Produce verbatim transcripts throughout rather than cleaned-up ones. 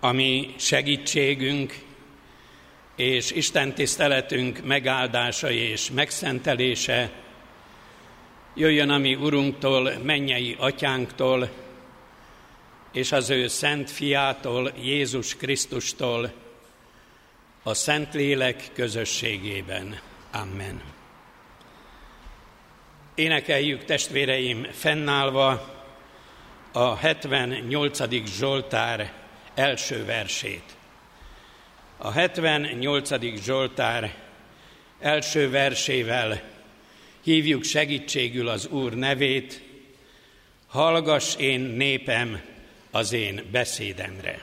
ami segítségünk és Isten tiszteletünk megáldása és megszentelése jöjjön a mi Urunktól, mennyei Atyánktól, és az ő szent fiától, Jézus Krisztustól, a Szentlélek közösségében. Amen. Énekeljük, testvéreim, fennállva a hetvennyolcadik Zsoltár első versét. A hetvennyolcadik Zsoltár első versével hívjuk segítségül az Úr nevét: hallgass, én népem, az én beszédemre.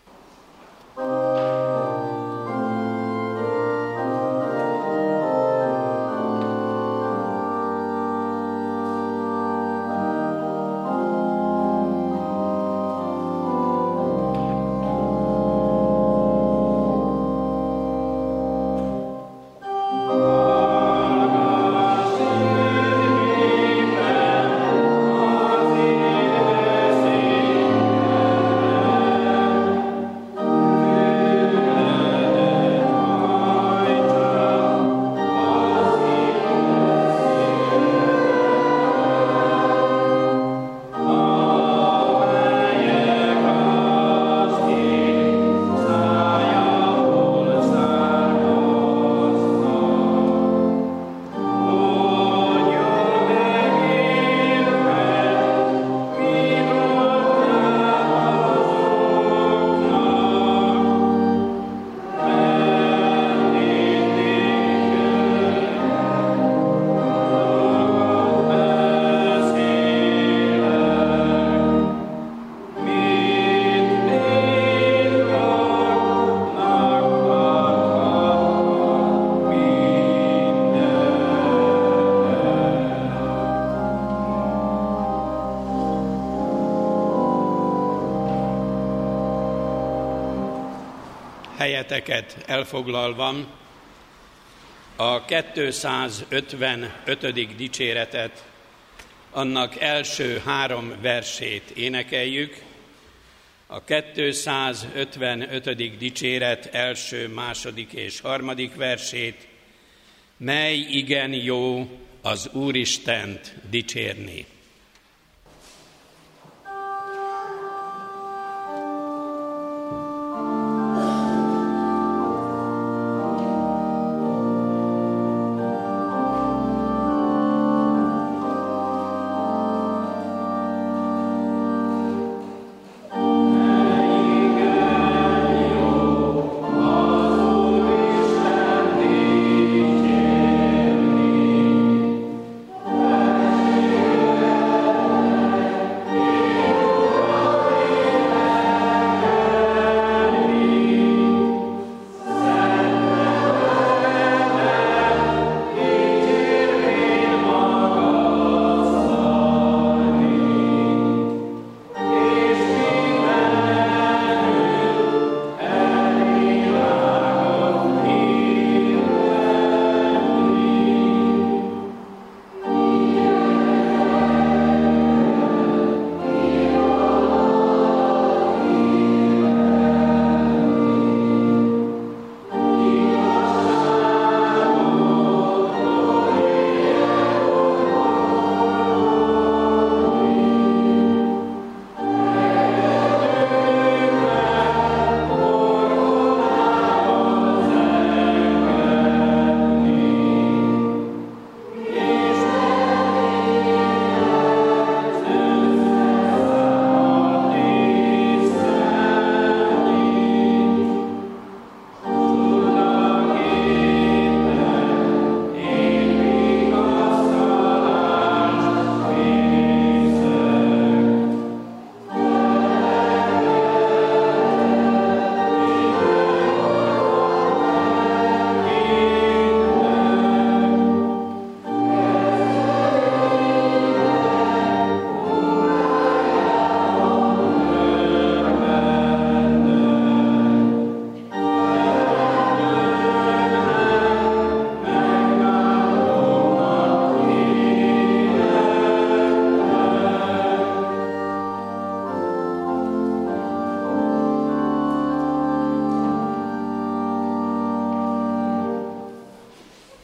Helyeteket elfoglalva a kétszázötvenötödik dicséretet, annak első három versét énekeljük. A kétszázötvenötödik dicséret első, második és harmadik versét: mely igen jó az Úristent dicsérni. Yeah.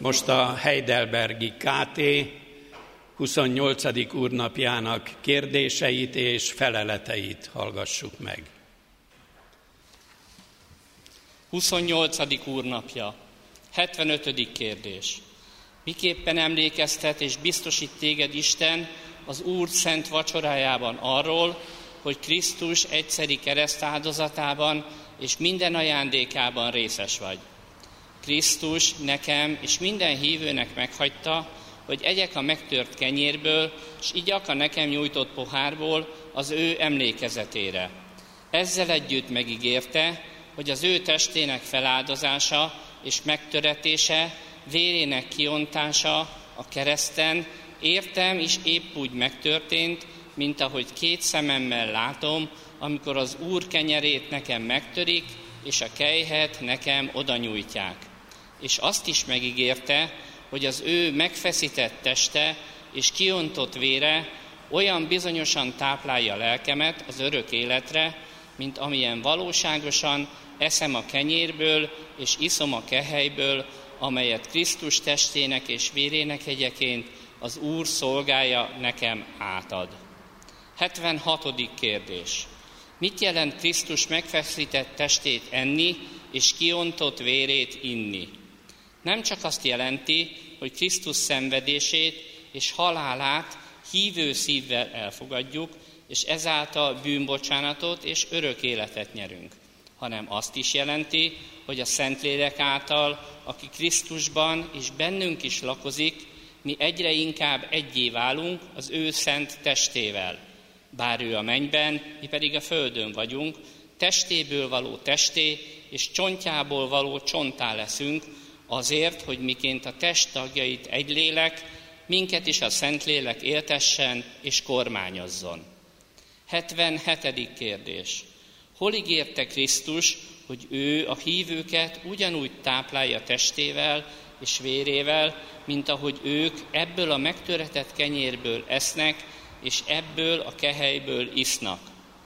Most a Heidelbergi ká té huszonnyolcadik úrnapjának kérdéseit és feleleteit hallgassuk meg. huszonnyolcadik úrnapja, hetvenötödik kérdés. Miképpen emlékeztet és biztosít téged Isten az Úr szent vacsorájában arról, hogy Krisztus egyszeri keresztáldozatában és minden ajándékában részes vagy. Krisztus nekem és minden hívőnek meghagyta, hogy egyek a megtört kenyérből, és igyak a nekem nyújtott pohárból az ő emlékezetére. Ezzel együtt megígérte, hogy az ő testének feláldozása és megtöretése, vérének kiontása a kereszten értem és épp úgy megtörtént, mint ahogy két szememmel látom, amikor az Úr kenyerét nekem megtörik, és a kejhet nekem odanyújtják. És azt is megígérte, hogy az ő megfeszített teste és kiontott vére olyan bizonyosan táplálja lelkemet az örök életre, mint amilyen valóságosan eszem a kenyérből és iszom a kehelyből, amelyet Krisztus testének és vérének egyeként az Úr szolgája nekem átad. hetvenhatodik kérdés. Mit jelent Krisztus megfeszített testét enni és kiontott vérét inni? Nem csak azt jelenti, hogy Krisztus szenvedését és halálát hívő szívvel elfogadjuk, és ezáltal bűnbocsánatot és örök életet nyerünk, hanem azt is jelenti, hogy a Szentlélek által, aki Krisztusban és bennünk is lakozik, mi egyre inkább egyé válunk az ő szent testével. Bár ő a mennyben, mi pedig a földön vagyunk, testéből való testé és csontjából való csonttá leszünk, azért, hogy miként a test tagjait egy lélek, minket is a Szentlélek éltessen és kormányozzon. hetvenhetedik kérdés. Hol ígérte Krisztus, hogy ő a hívőket ugyanúgy táplálja testével és vérével, mint ahogy ők ebből a megtöretett kenyérből esznek, és ebből a kehelyből isznak?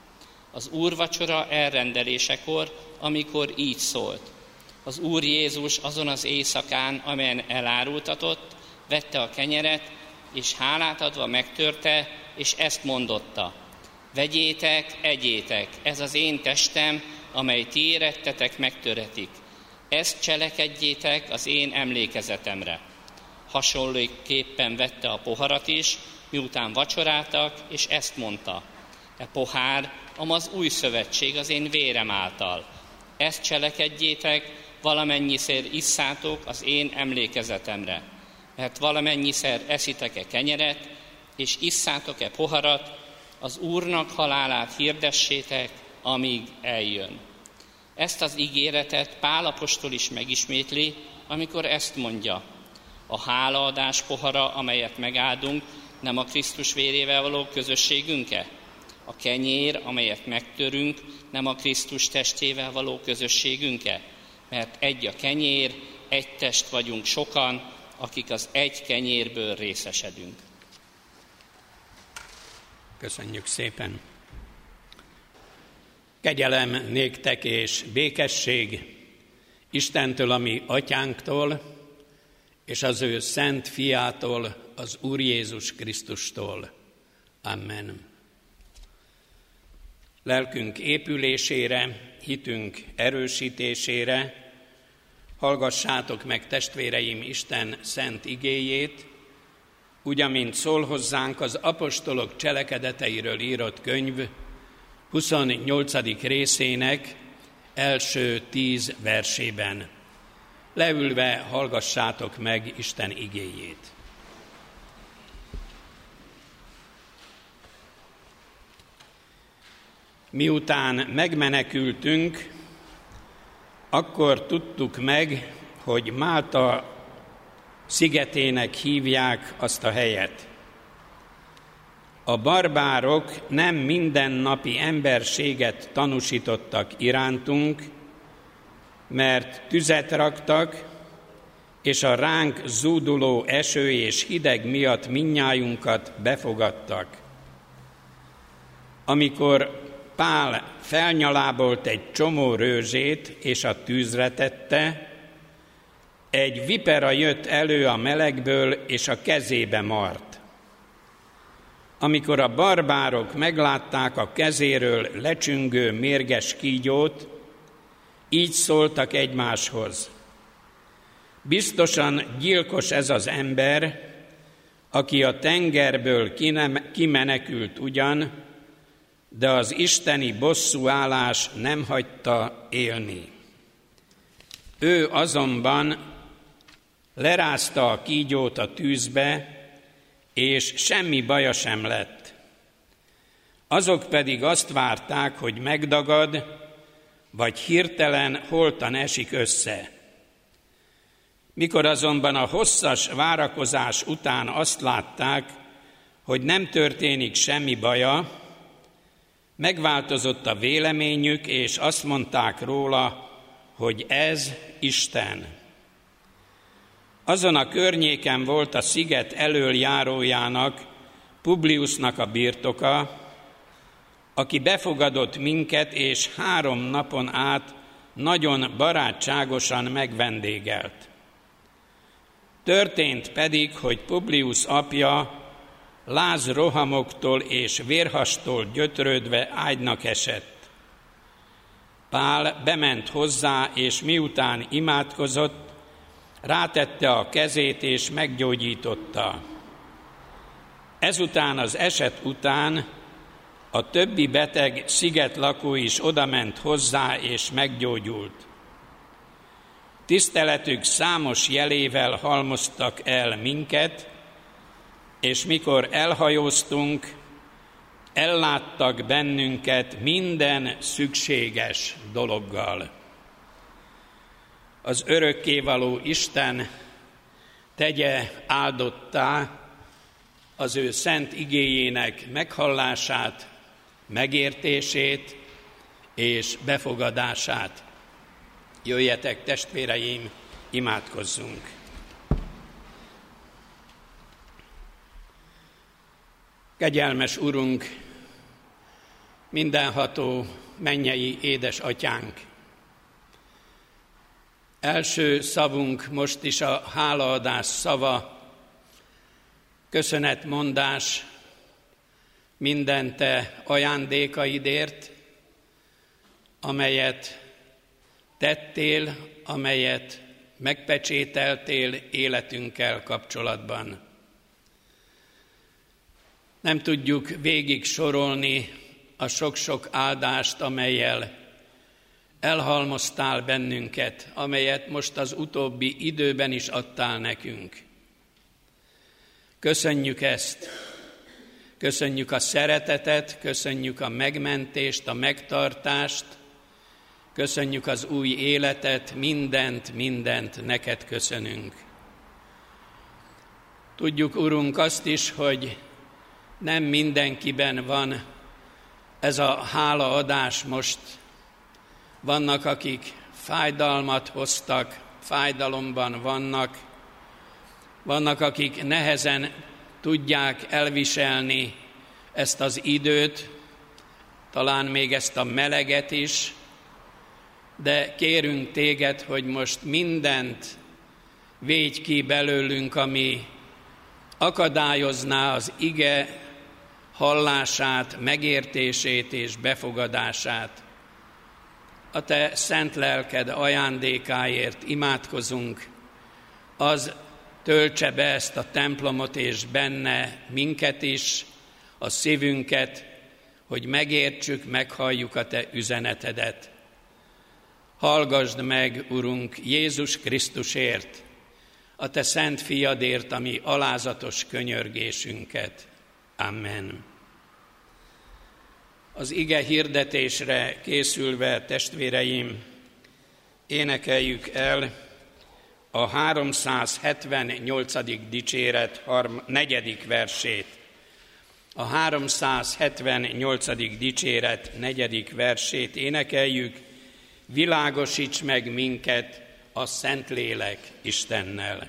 Az úrvacsora elrendelésekor, amikor így szólt. Az Úr Jézus azon az éjszakán, amelyen elárultatott, vette a kenyeret, és hálát adva megtörte, és ezt mondotta: vegyétek, egyétek, ez az én testem, amely ti érettetek megtöretik. Ezt cselekedjétek az én emlékezetemre. Hasonlóképpen vette a poharat is, miután vacsoráltak, és ezt mondta: e pohár, amaz új szövetség az én vérem által. Ezt cselekedjétek, valamennyiszer isszátok az én emlékezetemre. Mert valamennyiszer eszitek-e kenyeret, és isszátok-e poharat, az Úrnak halálát hirdessétek, amíg eljön. Ezt az ígéretet Pál apostol is megismétli, amikor ezt mondja: a hálaadás pohara, amelyet megáldunk, nem a Krisztus vérével való közösségünk-e? A kenyér, amelyet megtörünk, nem a Krisztus testével való közösségünk-e? Mert egy a kenyér, egy test vagyunk sokan, akik az egy kenyérből részesedünk. Köszönjük szépen! Kegyelem néktek és békesség Istentől, a mi atyánktól, és az ő szent fiától, az Úr Jézus Krisztustól. Amen. Lelkünk épülésére, hitünk erősítésére hallgassátok meg, testvéreim, Isten szent igéjét, úgy, amint szól hozzánk az apostolok cselekedeteiről írott könyv huszonnyolcadik részének első tíz versében. Leülve hallgassátok meg Isten igéjét. Miután megmenekültünk, akkor tudtuk meg, hogy Málta szigetének hívják azt a helyet. A barbárok nem mindennapi emberséget tanúsítottak irántunk, mert tüzet raktak, és a ránk zúduló eső és hideg miatt mindnyájunkat befogadtak. Amikor Pál felnyalábolt egy csomó rőzsét, és a tűzre tette, egy vipera jött elő a melegből, és a kezébe mart. Amikor a barbárok meglátták a kezéről lecsüngő mérges kígyót, így szóltak egymáshoz: biztosan gyilkos ez az ember, aki a tengerből kimenekült ugyan, de az isteni bosszúállás nem hagyta élni. Ő azonban lerázta a kígyót a tűzbe, és semmi baja sem lett. Azok pedig azt várták, hogy megdagad, vagy hirtelen holtan esik össze. Mikor azonban a hosszas várakozás után azt látták, hogy nem történik semmi baja, megváltozott a véleményük, és azt mondták róla, hogy ez Isten. Azon a környéken volt a sziget elöljárójának, Publiusnak a birtoka, aki befogadott minket, és három napon át nagyon barátságosan megvendégelt. Történt pedig, hogy Publius apja lázrohamoktól és vérhastól gyötrődve ágynak esett. Pál bement hozzá, és miután imádkozott, rátette a kezét és meggyógyította. Ezután, az eset után a többi beteg szigetlakó is odament hozzá és meggyógyult. Tiszteletük számos jelével halmoztak el minket, és mikor elhajóztunk, elláttak bennünket minden szükséges dologgal. Az örökkévaló Isten tegye áldottá az ő szent igéjének meghallását, megértését és befogadását. Jöjjetek, testvéreim, imádkozzunk! Kegyelmes Urunk, mindenható mennyei édesatyánk! Első szavunk most is a hálaadás szava, köszönetmondás minden te ajándékaidért, amelyet tettél, amelyet megpecsételtél életünkkel kapcsolatban. Nem tudjuk végig sorolni a sok-sok áldást, amellyel elhalmoztál bennünket, amelyet most az utóbbi időben is adtál nekünk. Köszönjük ezt, köszönjük a szeretetet, köszönjük a megmentést, a megtartást, köszönjük az új életet, mindent, mindent neked köszönünk. Tudjuk, Urunk, azt is, hogy nem mindenkiben van ez a hálaadás most. Vannak, akik fájdalmat hoztak, fájdalomban vannak, vannak, akik nehezen tudják elviselni ezt az időt, talán még ezt a meleget is, de kérünk téged, hogy most mindent védj ki belőlünk, ami akadályozná az ige hallását, megértését és befogadását. A te szent lelked ajándékáért imádkozunk, az töltse be ezt a templomot és benne minket is, a szívünket, hogy megértsük, meghalljuk a te üzenetedet. Hallgasd meg, Urunk, Jézus Krisztusért, a te szent fiadért, ami alázatos könyörgésünket. Amen. Az ige hirdetésre készülve, testvéreim, énekeljük el a háromszázhetvennyolcadik dicséret negyedik versét. A háromszázhetvennyolcadik dicséret negyedik versét énekeljük: világosíts meg minket a Szentlélek Istennel.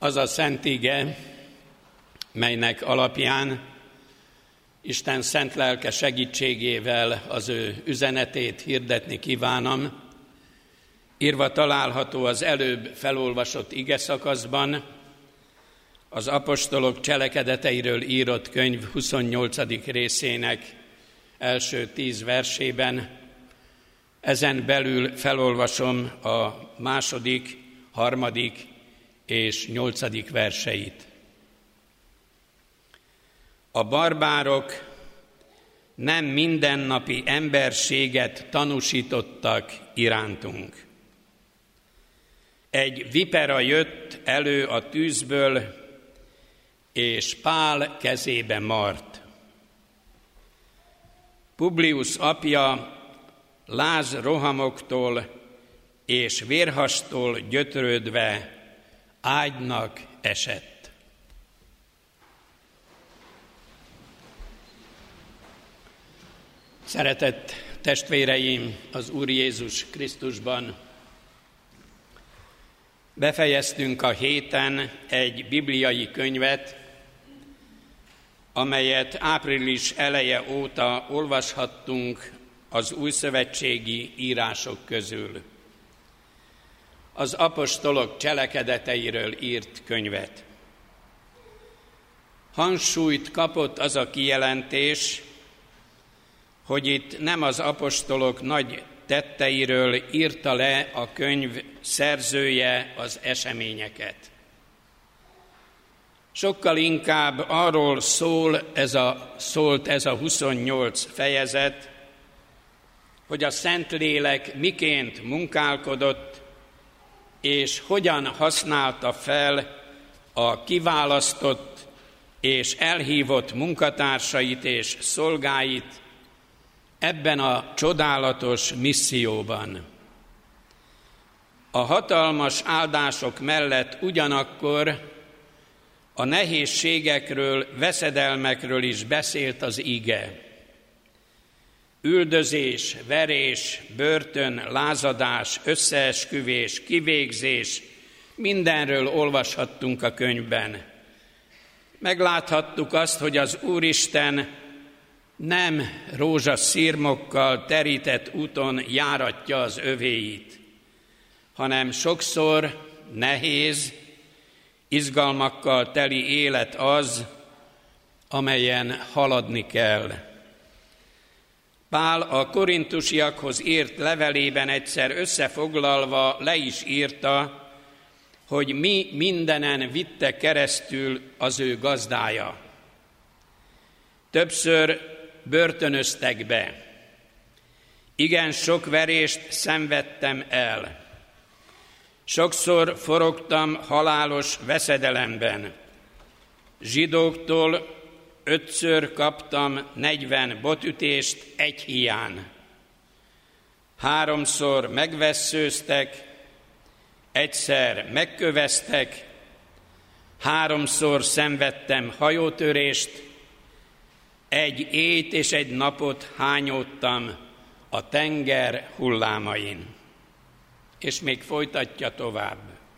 Az a szent ige, melynek alapján Isten szent lelke segítségével az ő üzenetét hirdetni kívánom, írva található az előbb felolvasott igeszakaszban, az apostolok cselekedeteiről írott könyv huszonnyolcadik részének első tíz versében. Ezen belül felolvasom a második, harmadik és nyolcadik verseit. A barbárok nem mindennapi emberséget tanúsítottak irántunk. Egy vipera jött elő a tűzből, és Pál kezébe mart. Publius apja láz rohamoktól és vérhastól gyötrődve ágynak esett. Szeretett testvéreim az Úr Jézus Krisztusban! Befejeztünk a héten egy bibliai könyvet, amelyet április eleje óta olvashattunk az újszövetségi írások közül. Az apostolok cselekedeteiről írt könyvet. Hangsúlyt kapott az a kijelentés, hogy itt nem az apostolok nagy tetteiről írta le a könyv szerzője az eseményeket. Sokkal inkább arról szól ez a, szólt ez a huszonnyolc fejezet, hogy a Szentlélek miként munkálkodott, és hogyan használta fel a kiválasztott és elhívott munkatársait és szolgáit ebben a csodálatos misszióban. A hatalmas áldások mellett ugyanakkor a nehézségekről, veszedelmekről is beszélt az ige. Üldözés, verés, börtön, lázadás, összeesküvés, kivégzés, mindenről olvashattunk a könyvben. Megláthattuk azt, hogy az Úristen nem rózsaszirmokkal terített úton járatja az övéit, hanem sokszor nehéz, izgalmakkal teli élet az, amelyen haladni kell. Pál a korintusiakhoz írt levelében egyszer összefoglalva le is írta, hogy mi mindenen vitte keresztül az ő gazdája. Többször börtönöztek be. Igen sok verést szenvedtem el. Sokszor forogtam halálos veszedelemben. Zsidóktól ötször kaptam negyven botütést egy híján. Háromszor megvesszőztek, egyszer megköveztek, háromszor szenvedtem hajótörést, egy éjt és egy napot hányódtam a tenger hullámain. És még folytatja tovább.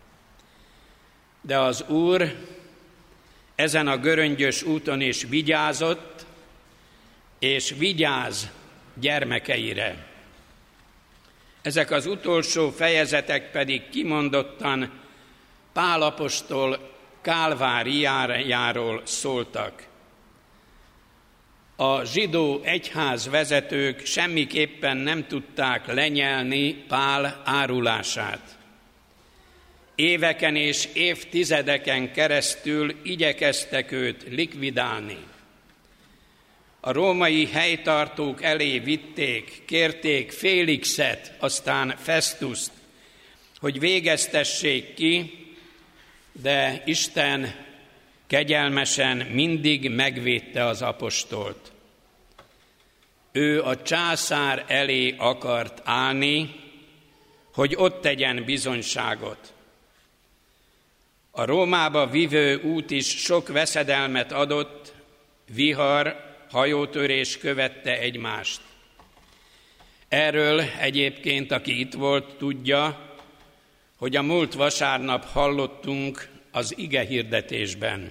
De az Úr ezen a göröngyös úton is vigyázott, és vigyáz gyermekeire. Ezek az utolsó fejezetek pedig kimondottan Pál apostol kálváriájáról szóltak. A zsidó egyház vezetők semmiképpen nem tudták lenyelni Pál árulását. Éveken és évtizedeken keresztül igyekeztek őt likvidálni. A római helytartók elé vitték, kérték Félixet, aztán Festuszt, hogy végeztessék ki, de Isten kegyelmesen mindig megvédte az apostolt. Ő a császár elé akart állni, hogy ott tegyen bizonyságot. A Rómába vivő út is sok veszedelmet adott, vihar, hajótörés követte egymást. Erről egyébként, aki itt volt, tudja, hogy a múlt vasárnap hallottunk az ige hirdetésben.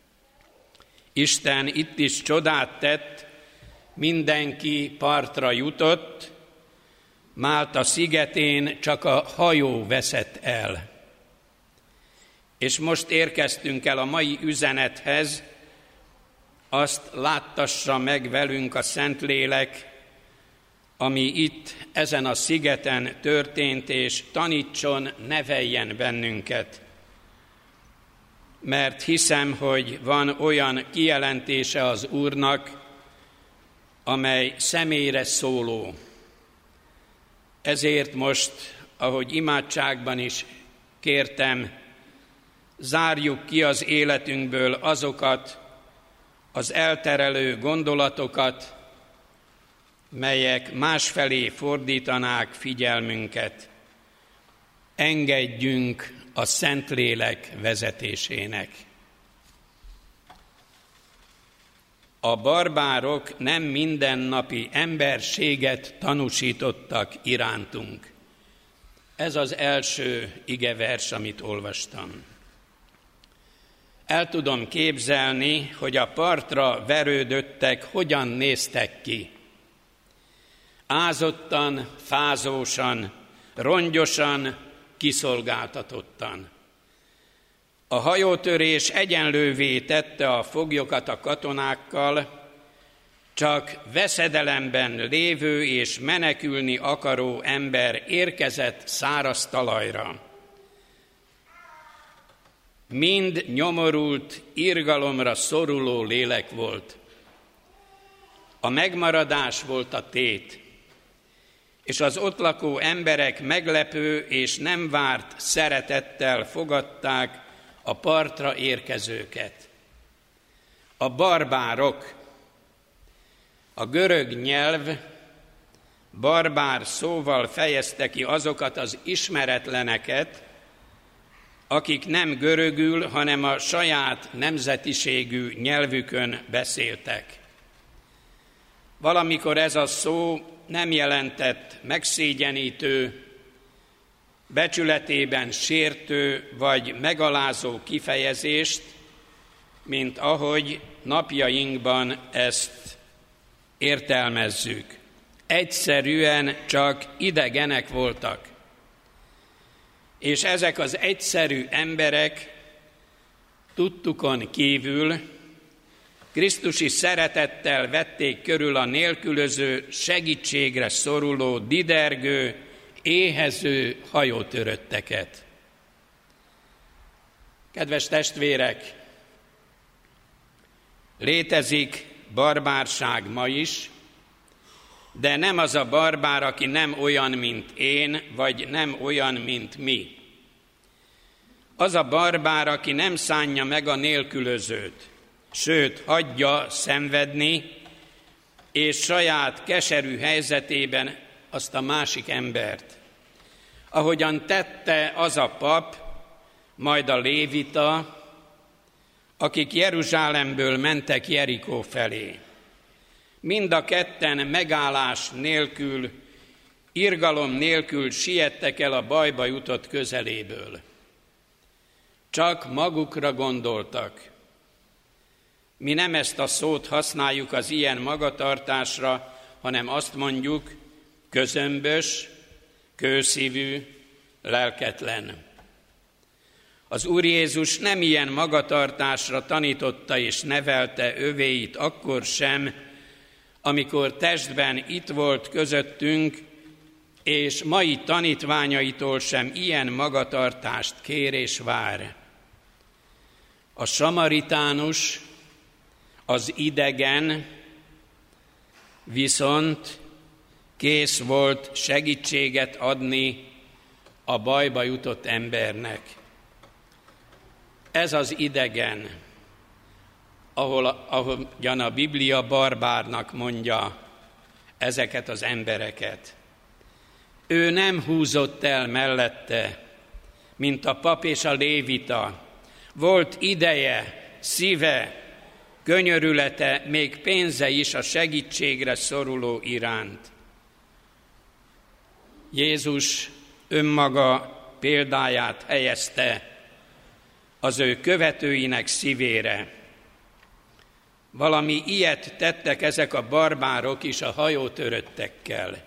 Isten itt is csodát tett, mindenki partra jutott, Málta szigetén csak a hajó veszett el. És most érkeztünk el a mai üzenethez, azt láttassa meg velünk a Szentlélek, ami itt, ezen a szigeten történt, és tanítson, neveljen bennünket. Mert hiszem, hogy van olyan kijelentése az Úrnak, amely személyre szóló. Ezért most, ahogy imádságban is kértem, zárjuk ki az életünkből azokat az elterelő gondolatokat, melyek másfelé fordítanák figyelmünket. Engedjünk a Szentlélek vezetésének. A barbárok nem mindennapi emberséget tanúsítottak irántunk. Ez az első igevers, amit olvastam. El tudom képzelni, hogy a partra verődöttek hogyan néztek ki. Ázottan, fázósan, rongyosan, kiszolgáltatottan. A hajótörés egyenlővé tette a foglyokat a katonákkal, csak veszedelemben lévő és menekülni akaró ember érkezett száraz talajra. Mind nyomorult, irgalomra szoruló lélek volt. A megmaradás volt a tét, és az ott lakó emberek meglepő és nem várt szeretettel fogadták a partra érkezőket. A barbárok, a görög nyelv barbár szóval fejezte ki azokat az ismeretleneket, akik nem görögül, hanem a saját nemzetiségű nyelvükön beszéltek. Valamikor ez a szó nem jelentett megszégyenítő, becsületében sértő vagy megalázó kifejezést, mint ahogy napjainkban ezt értelmezzük. Egyszerűen csak idegenek voltak. És ezek az egyszerű emberek tudtukon kívül krisztusi szeretettel vették körül a nélkülöző, segítségre szoruló, didergő, éhező hajótörötteket. Kedves testvérek, létezik barbárság ma is, de nem az a barbár, aki nem olyan, mint én, vagy nem olyan, mint mi. Az a barbár, aki nem szánja meg a nélkülözőt, sőt, hagyja szenvedni, és saját keserű helyzetében azt a másik embert. Ahogyan tette az a pap, majd a lévita, akik Jeruzsálemből mentek Jerikó felé. Mind a ketten megállás nélkül, irgalom nélkül siettek el a bajba jutott közeléből. Csak magukra gondoltak. Mi nem ezt a szót használjuk az ilyen magatartásra, hanem azt mondjuk, közömbös, kőszívű, lelketlen. Az Úr Jézus nem ilyen magatartásra tanította és nevelte övéit akkor sem, amikor testben itt volt közöttünk, és mai tanítványaitól sem ilyen magatartást kér és vár. A samaritánus, az idegen viszont kész volt segítséget adni a bajba jutott embernek. Ez az idegen, ahol, ahogyan a Biblia barbárnak mondja ezeket az embereket. Ő nem húzott el mellette, mint a pap és a lévita. Volt ideje, szíve, könyörülete, még pénze is a segítségre szoruló iránt. Jézus önmaga példáját helyezte az ő követőinek szívére. Valami ilyet tettek ezek a barbárok is a hajótöröttekkel.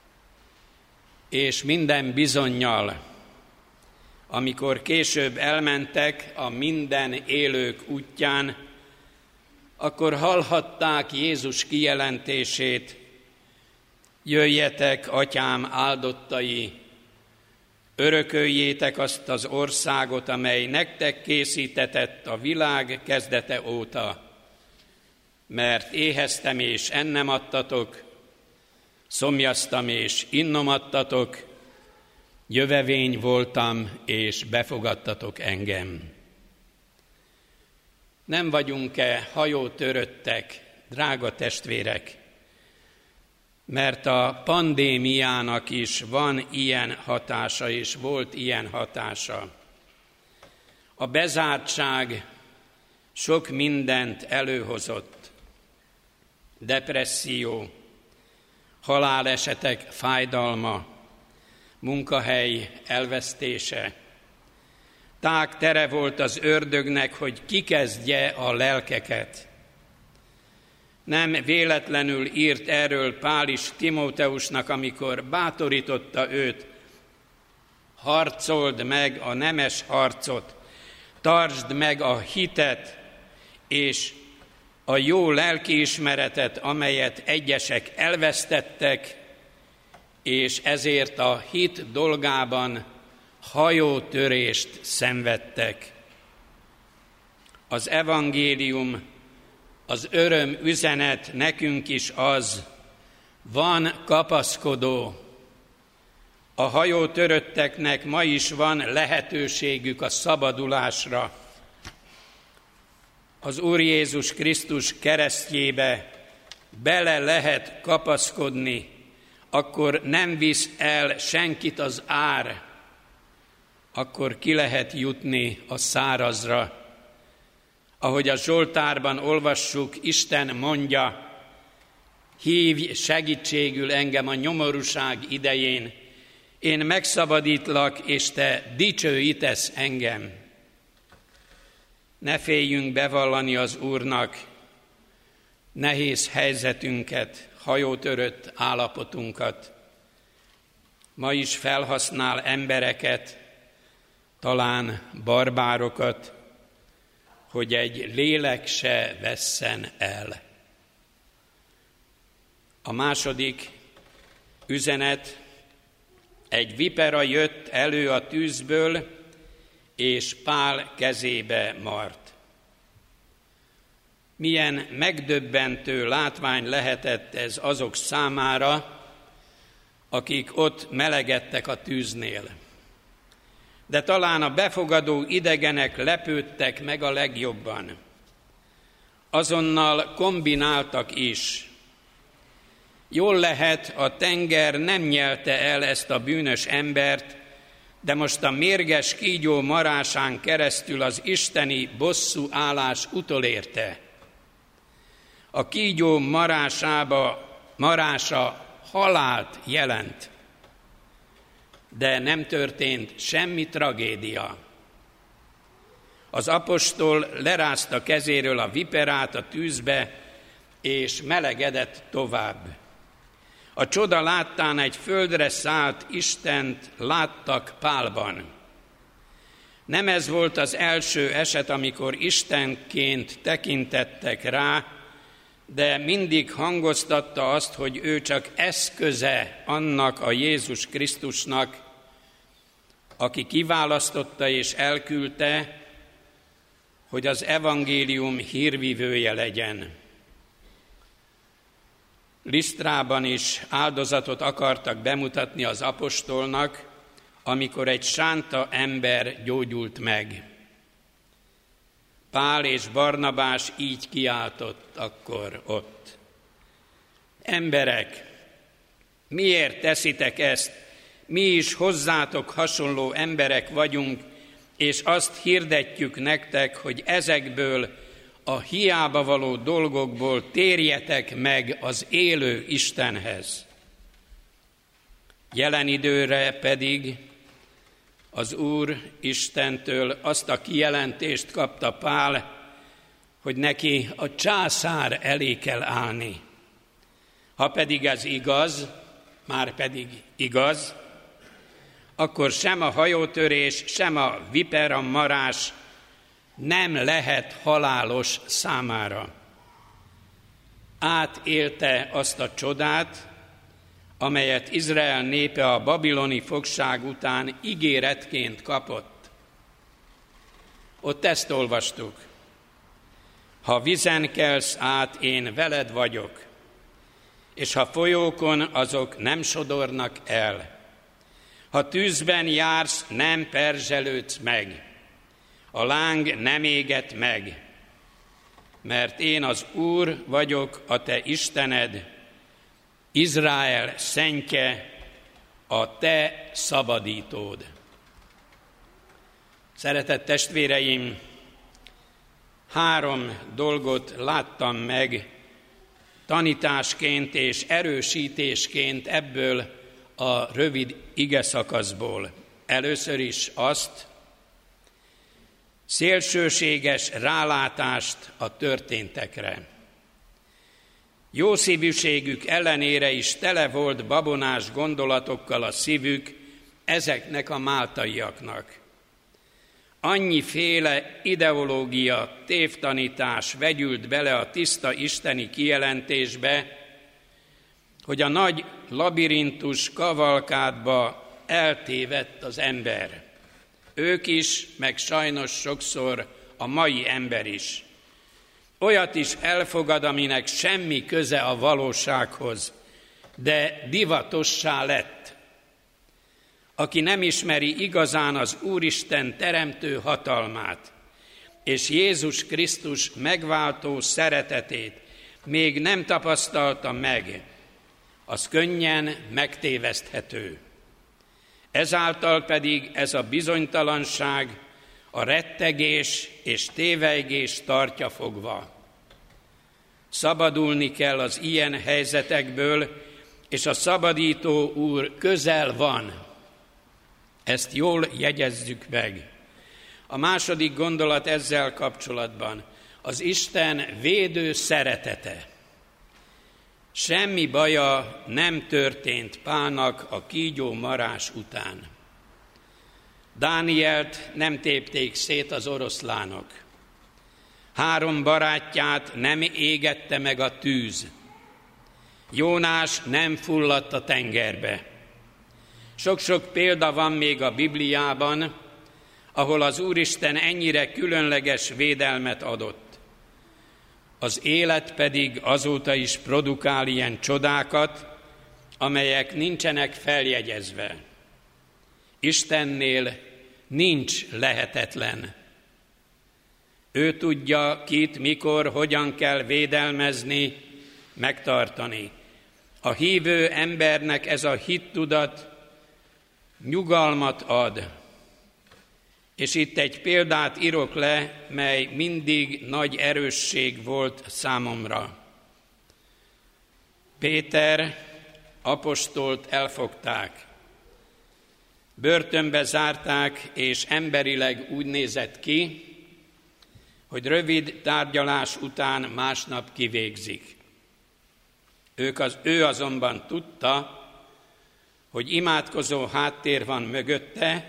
És minden bizonnyal, amikor később elmentek a minden élők útján, akkor hallhatták Jézus kijelentését: jöjjetek, atyám áldottai, örököljétek azt az országot, amely nektek készítetett a világ kezdete óta, mert éheztem és ennem adtatok, szomjaztam és innom adtatok, jövevény voltam és befogadtatok engem. Nem vagyunk-e hajótöröttek, drága testvérek? Mert a pandémiának is van ilyen hatása, és volt ilyen hatása. A bezártság sok mindent előhozott. Depresszió, halálesetek fájdalma, munkahely elvesztése. Tág tere volt az ördögnek, hogy kikezdje a lelkeket. Nem véletlenül írt erről Pál is Timóteusnak, amikor bátorította őt: harcold meg a nemes harcot, tartsd meg a hitet és a jó lelkiismeretet, amelyet egyesek elvesztettek, és ezért a hit dolgában hajótörést szenvedtek. Az evangélium, az öröm üzenet nekünk is az: van kapaszkodó. A hajótörötteknek ma is van lehetőségük a szabadulásra. Az Úr Jézus Krisztus keresztjébe bele lehet kapaszkodni, akkor nem visz el senkit az ár, akkor ki lehet jutni a szárazra. Ahogy a Zsoltárban olvassuk, Isten mondja: hívj segítségül engem a nyomorúság idején, én megszabadítlak, és te dicsőítesz engem. Ne féljünk bevallani az Úrnak nehéz helyzetünket, hajótörött állapotunkat. Ma is felhasznál embereket, talán barbárokat, hogy egy lélek se vesszen el. A második üzenet: egy vipera jött elő a tűzből, és Pál kezébe mart. Milyen megdöbbentő látvány lehetett ez azok számára, akik ott melegedtek a tűznél. De talán a befogadó idegenek lepődtek meg a legjobban. Azonnal kombináltak is. Jól lehet, a tenger nem nyelte el ezt a bűnös embert, de most a mérges kígyó marásán keresztül az isteni bosszú állás utolérte. A kígyó marásába, marása halált jelent, de nem történt semmi tragédia. Az apostol lerázta kezéről a viperát a tűzbe, és melegedett tovább. A csoda láttán egy földre szállt Istent láttak Pálban. Nem ez volt az első eset, amikor Istenként tekintettek rá, de mindig hangoztatta azt, hogy ő csak eszköze annak a Jézus Krisztusnak, aki kiválasztotta és elküldte, hogy az evangélium hírvivője legyen. Lisztrában is áldozatot akartak bemutatni az apostolnak, amikor egy sánta ember gyógyult meg. Pál és Barnabás így kiáltott akkor ott: emberek, miért teszitek ezt? Mi is hozzátok hasonló emberek vagyunk, és azt hirdetjük nektek, hogy ezekből a hiába való dolgokból térjetek meg az élő Istenhez. Jelen időre pedig Az Úr Istentől azt a kijelentést kapta Pál, hogy neki a császár elé kell állni. Ha pedig ez igaz, már pedig igaz, akkor sem a hajótörés, sem a viperamarás nem lehet halálos számára. Átélte azt a csodát, amelyet Izrael népe a babiloni fogság után ígéretként kapott. Ott ezt olvastuk. Ha vizen kelsz át, én veled vagyok, és ha folyókon, azok nem sodornak el. Ha tűzben jársz, nem perzselődsz meg, a láng nem éget meg, mert én az Úr vagyok, a te Istened, Izrael szentje, a te szabadítód. Szeretett testvéreim, három dolgot láttam meg tanításként és erősítésként ebből a rövid igeszakaszból. Először is azt, szélsőséges rálátást a történtekre. Jó szívűségük ellenére is tele volt babonás gondolatokkal a szívük ezeknek a máltaiaknak. Annyiféle ideológia, tévtanítás vegyült bele a tiszta isteni kijelentésbe, hogy a nagy labirintus kavalkádba eltévedt az ember. Ők is, meg sajnos sokszor a mai ember is. Olyat is elfogad, aminek semmi köze a valósághoz, de divatossá lett. Aki nem ismeri igazán az Úristen teremtő hatalmát, és Jézus Krisztus megváltó szeretetét még nem tapasztalta meg, az könnyen megtéveszthető. Ezáltal pedig ez a bizonytalanság, a rettegés és tévejgés tartja fogva. Szabadulni kell az ilyen helyzetekből, és a szabadító Úr közel van. Ezt jól jegyezzük meg. A második gondolat ezzel kapcsolatban az Isten védő szeretete. Semmi baja nem történt Pálnak a kígyó marás után. Dánielt nem tépték szét az oroszlánok. Három barátját nem égette meg a tűz. Jónás nem fulladt a tengerbe. Sok-sok példa van még a Bibliában, ahol az Úristen ennyire különleges védelmet adott. Az élet pedig azóta is produkál ilyen csodákat, amelyek nincsenek feljegyezve. Istennél nincs lehetetlen. Ő tudja, kit, mikor, hogyan kell védelmezni, megtartani. A hívő embernek ez a hittudat nyugalmat ad. És itt egy példát írok le, mely mindig nagy erősség volt számomra. Péter apostolt elfogták. Börtönbe zárták, és emberileg úgy nézett ki, hogy rövid tárgyalás után másnap kivégzik. Ők az, ő azonban tudta, hogy imádkozó háttér van mögötte,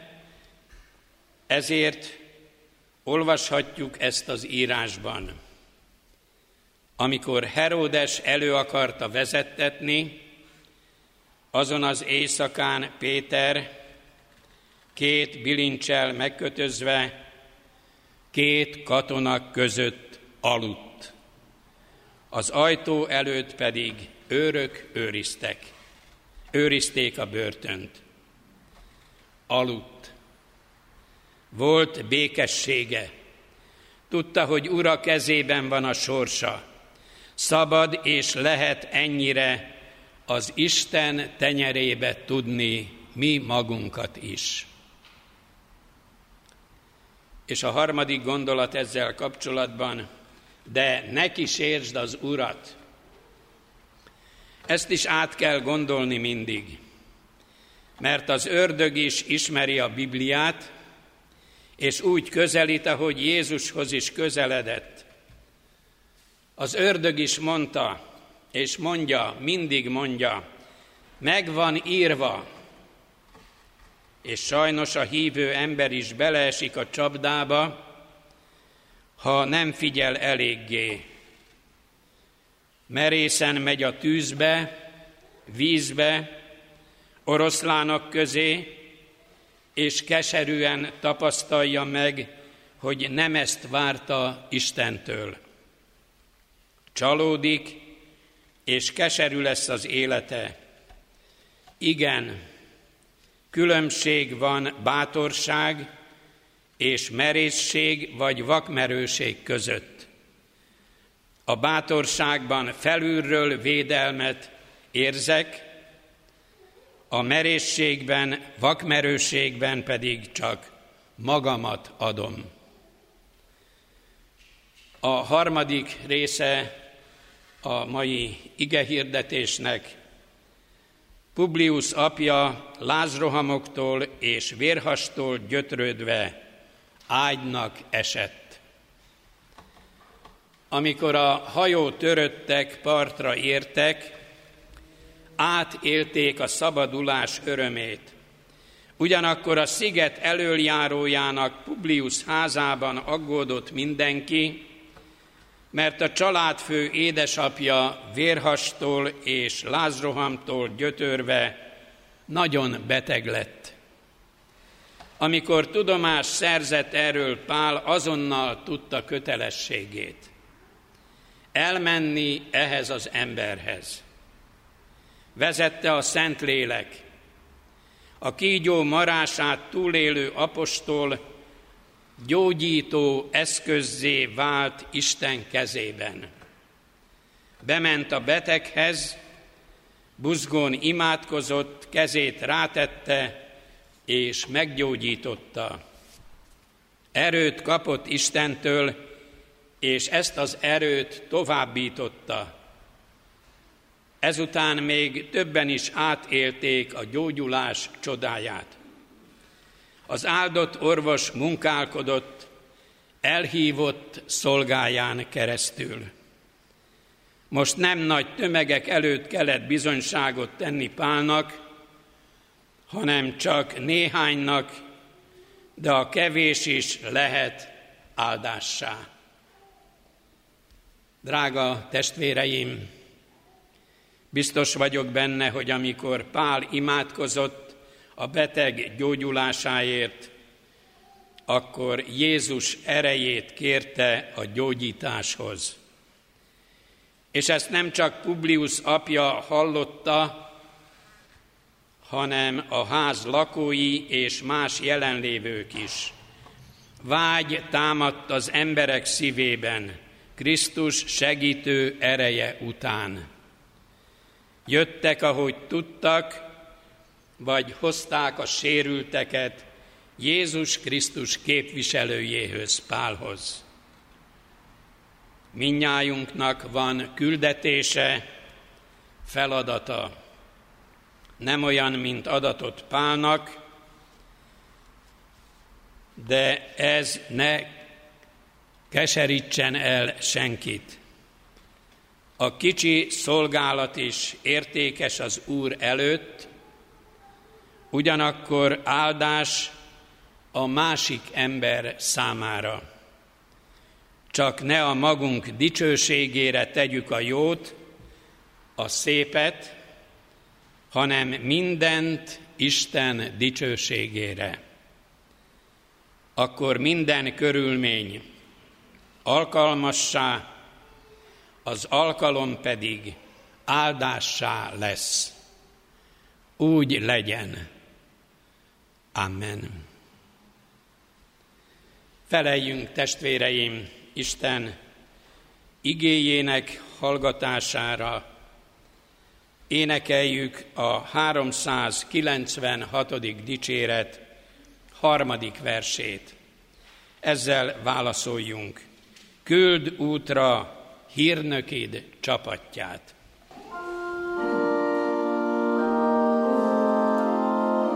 ezért olvashatjuk ezt az írásban. Amikor Heródes elő akarta vezettetni, azon az éjszakán Péter két bilincsel megkötözve két katona között aludt. Az ajtó előtt pedig őrök őriztek. Őrizték a börtönt. Aludt. Volt békessége. Tudta, hogy Ura kezében van a sorsa. Szabad és lehet ennyire az Isten tenyerébe tudni mi magunkat is. És a harmadik gondolat ezzel kapcsolatban, de ne kísérsd az Urat. Ezt is át kell gondolni mindig. mert az ördög is ismeri a Bibliát, és úgy közelít, ahogy Jézushoz is közeledett. Az ördög is mondta, és mondja, mindig mondja, meg van írva, és sajnos a hívő ember is beleesik a csapdába, ha nem figyel eléggé. Merészen megy a tűzbe, vízbe, oroszlának közé, és keserűen tapasztalja meg, hogy nem ezt várta Istentől. Csalódik, és keserű lesz az élete. Igen, különbség van bátorság és merészség vagy vakmerőség között. A bátorságban felülről védelmet érzek, a merészségben, vakmerőségben pedig csak magamat adom. A harmadik része a mai igehirdetésnek Publius apja lázrohamoktól és vérhastól gyötrődve ágynak esett. Amikor a hajó töröttek partra értek, átélték a szabadulás örömét. Ugyanakkor a sziget elöljárójának Publius házában aggódott mindenki, mert a családfő édesapja vérhastól és lázrohamtól gyötörve nagyon beteg lett. Amikor tudomást szerzett erről Pál, azonnal tudta kötelességét. Elmenni ehhez az emberhez. Vezette a Szentlélek. A kígyó marását túlélő apostol gyógyító eszközzé vált Isten kezében. Bement a beteghez, buzgón imádkozott, kezét rátette, és meggyógyította. Erőt kapott Istentől, és ezt az erőt továbbította. Ezután még többen is átélték a gyógyulás csodáját. Az áldott orvos munkálkodott, elhívott szolgáján keresztül. Most nem nagy tömegek előtt kellett bizonyságot tenni Pálnak, hanem csak néhánynak, de a kevés is lehet áldássá. Drága testvéreim, biztos vagyok benne, hogy amikor Pál imádkozott a beteg gyógyulásáért, akkor Jézus erejét kérte a gyógyításhoz. És ezt nem csak Publius apja hallotta, hanem a ház lakói és más jelenlévők is. Vágy támadt az emberek szívében Krisztus segítő ereje után. Jöttek, ahogy tudtak, vagy hozták a sérülteket Jézus Krisztus képviselőjéhöz, Pálhoz. Mindnyájunknak van küldetése, feladata. Nem olyan, mint adatott Pálnak, de ez ne keserítsen el senkit. A kicsi szolgálat is értékes az Úr előtt, ugyanakkor áldás a másik ember számára. Csak ne a magunk dicsőségére tegyük a jót, a szépet, hanem mindent Isten dicsőségére. Akkor minden körülmény alkalmassá, az alkalom pedig áldássá lesz. Úgy legyen. Amen. Feleljünk, testvéreim, Isten igéjének hallgatására. Énekeljük a háromszázkilencvenhatodik dicséret harmadik versét. Ezzel válaszoljunk. Küld útra hírnökid csapatját.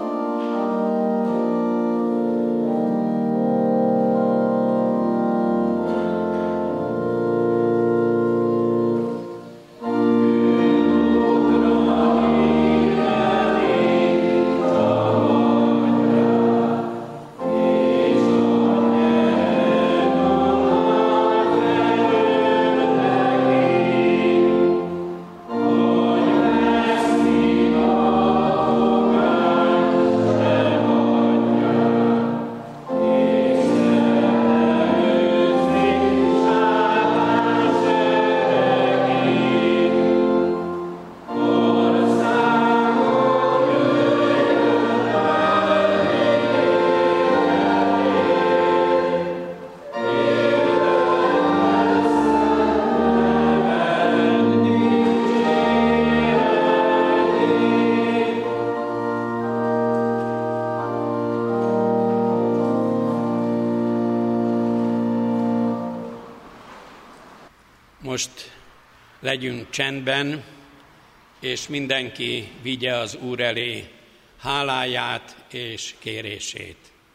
most legyünk csendben, és mindenki vigye az Úr elé háláját és kérését.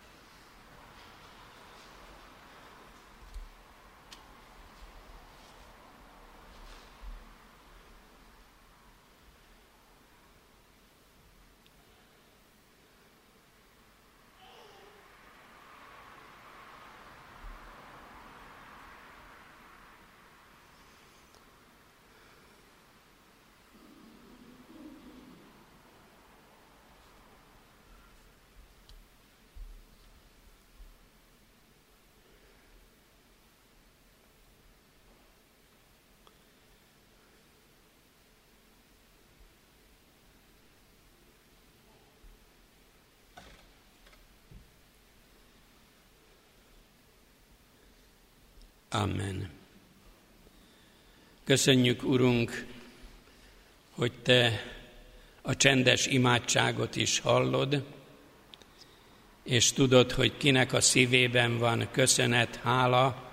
Amen. Köszönjük, Urunk, hogy Te a csendes imádságot is hallod, és tudod, hogy kinek a szívében van köszönet, hála,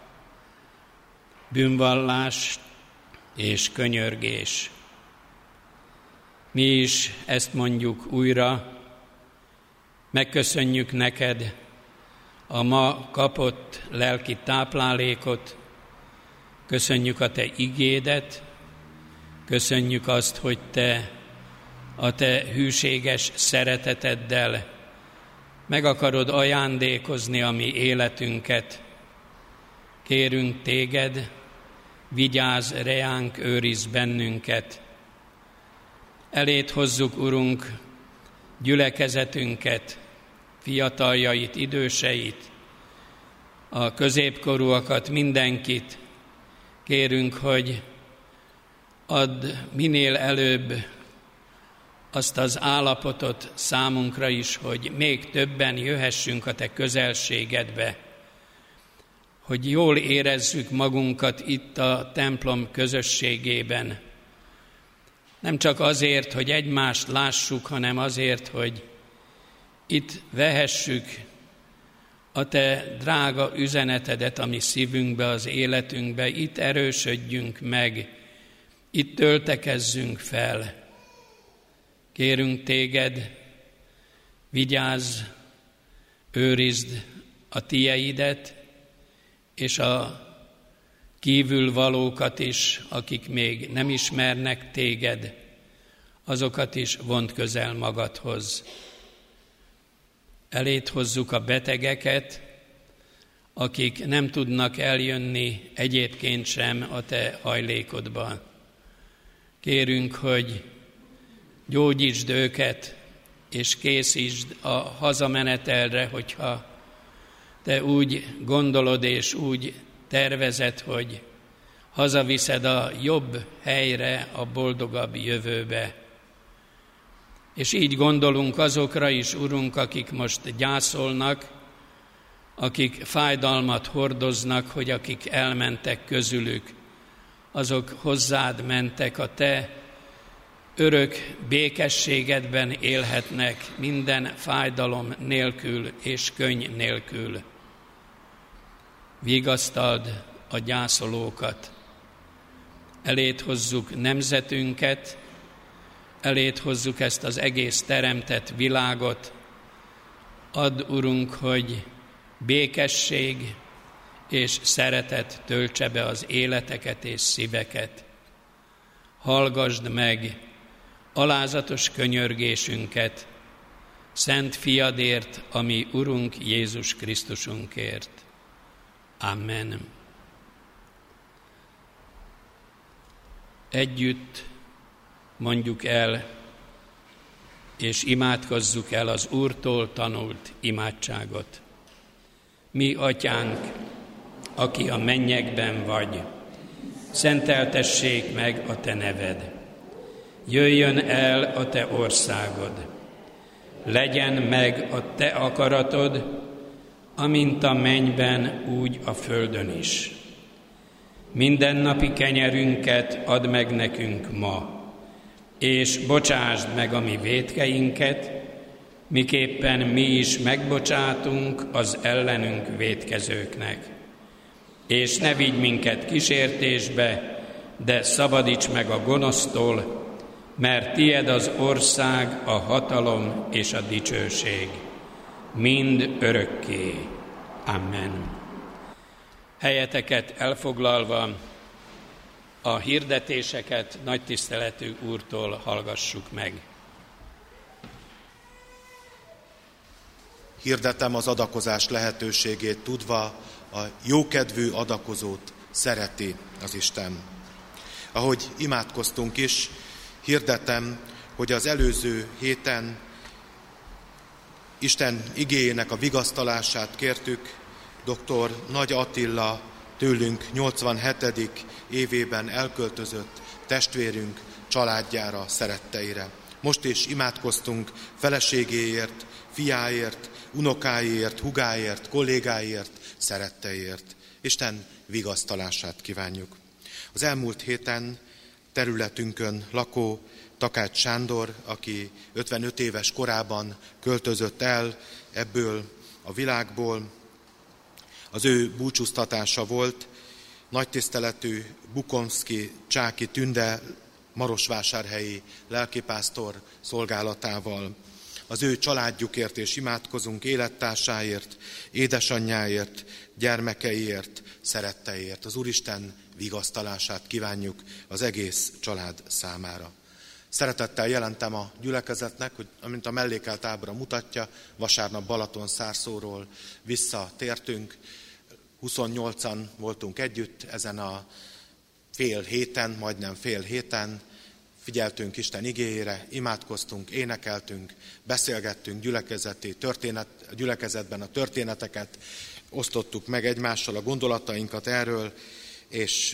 bűnvallás és könyörgés. Mi is ezt mondjuk újra, megköszönjük neked a ma kapott lelki táplálékot, köszönjük a Te igédet, köszönjük azt, hogy Te a Te hűséges szereteteddel meg akarod ajándékozni a mi életünket. Kérünk Téged, vigyázz reánk, őrizz bennünket. Eléd hozzuk, Urunk, gyülekezetünket, fiataljait, időseit, a középkorúakat, mindenkit. Kérünk, hogy add minél előbb azt az állapotot számunkra is, hogy még többen jöhessünk a Te közelségedbe, hogy jól érezzük magunkat itt a templom közösségében. Nem csak azért, hogy egymást lássuk, hanem azért, hogy itt vehessük a Te drága üzenetedet a mi szívünkbe, az életünkbe, itt erősödjünk meg, itt töltekezzünk fel. Kérünk Téged, vigyázz, őrizd a Tieidet, és a kívül valókat is, akik még nem ismernek Téged, azokat is vondd közel magadhoz. Eléd hozzuk a betegeket, akik nem tudnak eljönni egyébként sem a Te hajlékodba. Kérünk, hogy gyógyítsd őket, és készítsd a hazamenetelre, hogyha Te úgy gondolod és úgy tervezed, hogy hazaviszed a jobb helyre, a boldogabb jövőbe. És így gondolunk azokra is, Urunk, akik most gyászolnak, akik fájdalmat hordoznak, hogy akik elmentek közülük, azok hozzád mentek, a Te örök békességedben élhetnek minden fájdalom nélkül és könny nélkül. Vigasztald a gyászolókat. Eléd hozzuk nemzetünket, eléd hozzuk ezt az egész teremtett világot. Add, Urunk, hogy békesség és szeretet töltse be az életeket és szíveket. Hallgasd meg alázatos könyörgésünket, Szent Fiadért, a mi Urunk Jézus Krisztusunkért. Amen. Együtt mondjuk el, és imádkozzuk el az Úrtól tanult imádságot. Mi, Atyánk, aki a mennyekben vagy, szenteltessék meg a Te neved. Jöjjön el a Te országod. Legyen meg a Te akaratod, amint a mennyben, úgy a földön is. Mindennapi kenyerünket add meg nekünk ma, és bocsásd meg a mi vétkeinket, miképpen mi is megbocsátunk az ellenünk vétkezőknek. És ne vigy minket kísértésbe, de szabadíts meg a gonosztól, mert tied az ország, a hatalom és a dicsőség, mind örökké. Amen. Helyeteket elfoglalva a hirdetéseket nagytiszteletű úrtól hallgassuk meg. Hirdetem az adakozás lehetőségét tudva, a jókedvű adakozót szereti az Isten. Ahogy imádkoztunk is, hirdetem, hogy az előző héten Isten igéjének a vigasztalását kértük dr. Nagy Attila tőlünk nyolcvanhetedik évében elköltözött testvérünk családjára, szeretteire. Most is imádkoztunk feleségéért, fiáért, unokáért, húgáért, kollégáért, szeretteiért. Isten vigasztalását kívánjuk. Az elmúlt héten területünkön lakó Takács Sándor, aki ötvenöt éves korában költözött el ebből a világból, az ő búcsúztatása volt nagytiszteletű Bukonszki Csáki Tünde marosvásárhelyi lelkipásztor szolgálatával. Az ő családjukért és imádkozunk, élettársáért, édesanyjáért, gyermekeiért, szeretteiért. Az Úristen vigasztalását kívánjuk az egész család számára. Szeretettel jelentem a gyülekezetnek, hogy amint a mellékelt ábra mutatja, vasárnap Balatonszárszóról visszatértünk. huszonnyolcan voltunk együtt ezen a fél héten, majdnem fél héten. Figyeltünk Isten igéjére, imádkoztunk, énekeltünk, beszélgettünk gyülekezeti történet, gyülekezetben a történeteket, osztottuk meg egymással a gondolatainkat erről, és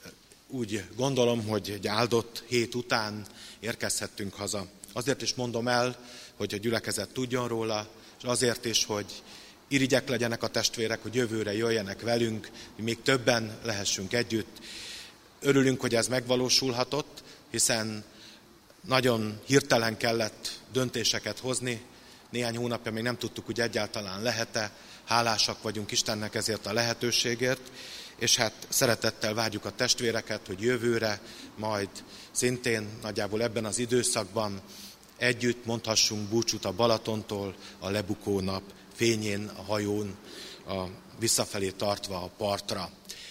úgy gondolom, hogy egy áldott hét után érkezhettünk haza. Azért is mondom el, hogy a gyülekezet tudjon róla, és azért is, hogy irigyek legyenek a testvérek, hogy jövőre jöjjenek velünk, hogy még többen lehessünk együtt. Örülünk, hogy ez megvalósulhatott, hiszen nagyon hirtelen kellett döntéseket hozni. Néhány hónapja még nem tudtuk, hogy egyáltalán lehet-e. Hálásak vagyunk Istennek ezért a lehetőségért, és hát szeretettel várjuk a testvéreket, hogy jövőre majd szintén nagyjából ebben az időszakban együtt mondhassunk búcsút a Balatontól, a lebukó nap fényén, a hajón, a visszafelé tartva a partra.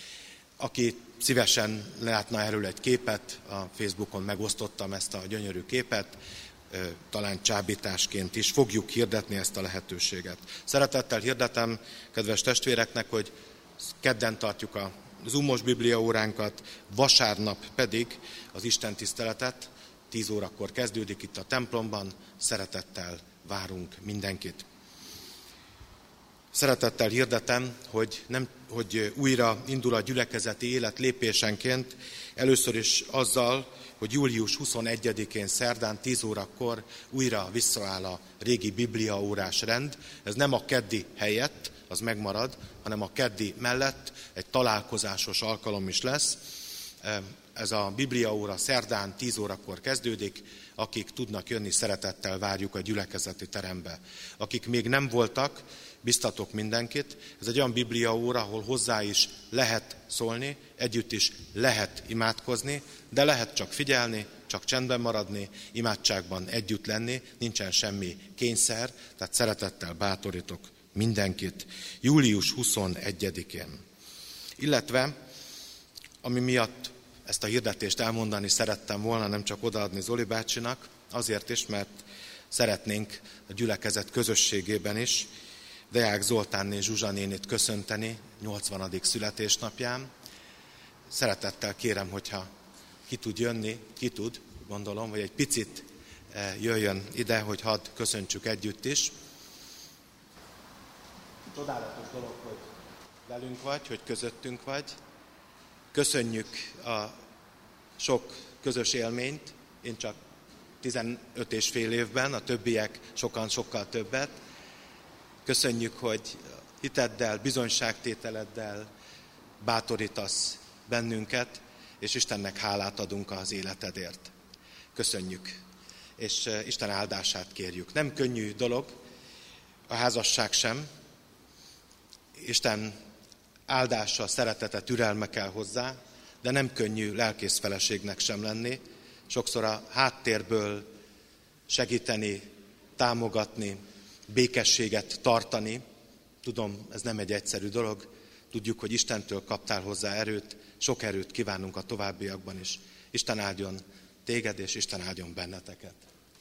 Aki szívesen látna erről egy képet, a Facebookon megosztottam ezt a gyönyörű képet, talán csábításként is fogjuk hirdetni ezt a lehetőséget. Szeretettel hirdetem kedves testvéreknek, hogy kedden tartjuk a zoomos bibliaóránkat, vasárnap pedig az istentiszteletet, tíz órakor kezdődik itt a templomban, szeretettel várunk mindenkit. Szeretettel hirdetem, hogy, nem, hogy újra indul a gyülekezeti élet lépésenként, először is azzal, hogy július huszonegyedikén szerdán tíz órakor újra visszaáll a régi bibliaórás rend. Ez nem a keddi helyett, az megmarad, hanem a keddi mellett egy találkozásos alkalom is lesz. Ez a bibliaóra szerdán tíz órakor kezdődik, akik tudnak jönni, szeretettel várjuk a gyülekezeti terembe. Akik még nem voltak, biztatok mindenkit. Ez egy olyan bibliaóra, ahol hozzá is lehet szólni, együtt is lehet imádkozni, de lehet csak figyelni, csak csendben maradni, imádságban együtt lenni, nincsen semmi kényszer, tehát szeretettel bátorítok mindenkit. július huszonegyedikén. Illetve, ami miatt ezt a hirdetést elmondani szerettem volna, nem csak odaadni Zoli bácsinak, azért is, mert szeretnénk a gyülekezet közösségében is Deák Zoltánné Zsuzsa nénit köszönteni nyolcvanadik születésnapján. Szeretettel kérem, hogyha ki tud jönni, ki tud, gondolom, hogy egy picit jöjjön ide, hogy hadd köszöntsük együtt is. Csodálatos dolog, hogy velünk vagy, hogy közöttünk vagy. Köszönjük a sok közös élményt, én csak tizenöt és fél évben, a többiek sokan sokkal többet. Köszönjük, hogy hiteddel, bizonyságtételeddel bátorítasz bennünket, és Istennek hálát adunk az életedért. Köszönjük, és Isten áldását kérjük. Nem könnyű dolog, a házasság sem. Isten áldása, szeretete, türelme kell hozzá, de nem könnyű lelkész feleségnek sem lenni. Sokszor a háttérből segíteni, támogatni, békességet tartani. Tudom, ez nem egy egyszerű dolog. Tudjuk, hogy Istentől kaptál hozzá erőt, sok erőt kívánunk a továbbiakban is. Isten áldjon téged, és Isten áldjon benneteket.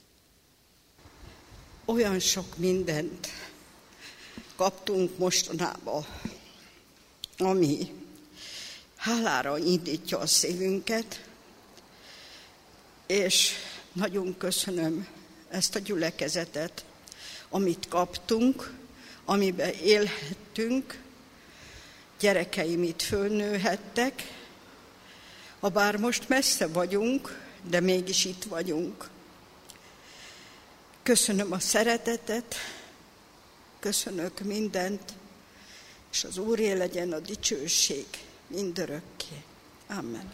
Olyan sok mindent kaptunk mostanában, ami hálára indítja a szívünket, és nagyon köszönöm ezt a gyülekezetet, amit kaptunk, amiben élhettünk, gyerekeim itt fölnőhettek, habár most messze vagyunk, de mégis itt vagyunk. Köszönöm a szeretetet, köszönök mindent, és az Úré legyen a dicsőség mindörökké. Amen.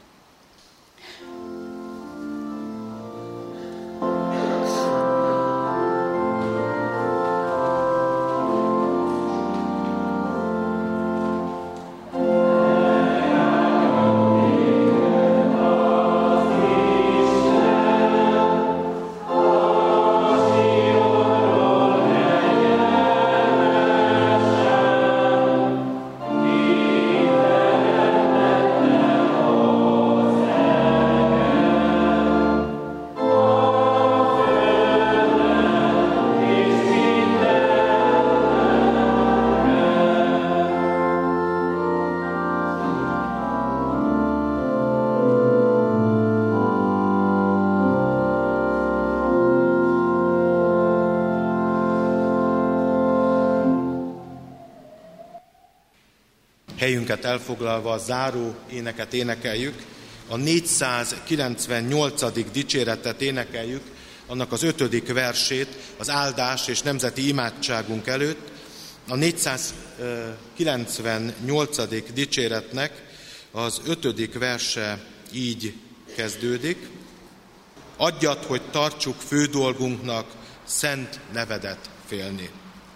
Helyünket elfoglalva a záró éneket énekeljük, a négyszázkilencvennyolcadik dicséretet énekeljük, annak az ötödik versét az áldás és nemzeti imádságunk előtt. A négyszázkilencvennyolcadik dicséretnek az ötödik verse így kezdődik. Adjad, hogy tartsuk fő dolgunknak, szent nevedet félni.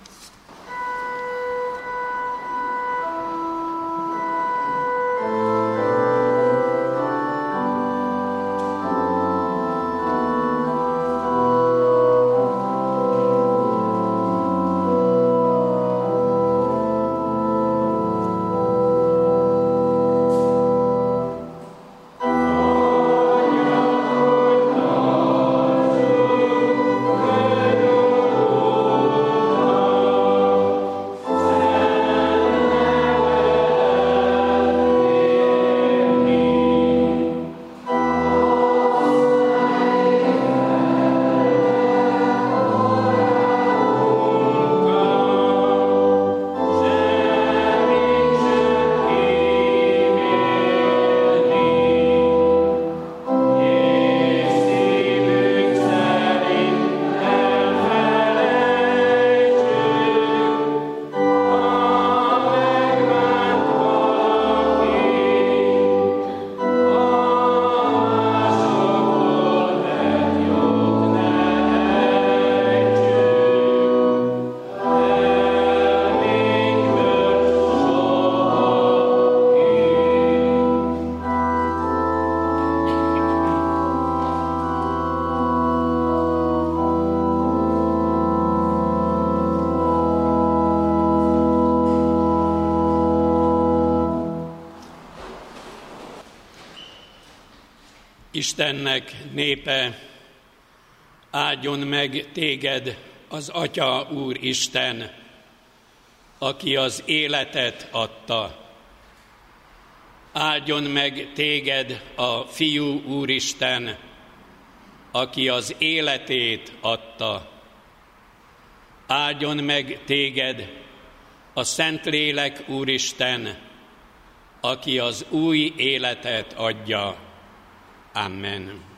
Istennek népe, áldjon meg téged az Atya Úristen, aki az életet adta. Áldjon meg téged a Fiú Úristen, aki az életét adta. Áldjon meg téged a Szentlélek Úristen, aki az új életet adja. Amen.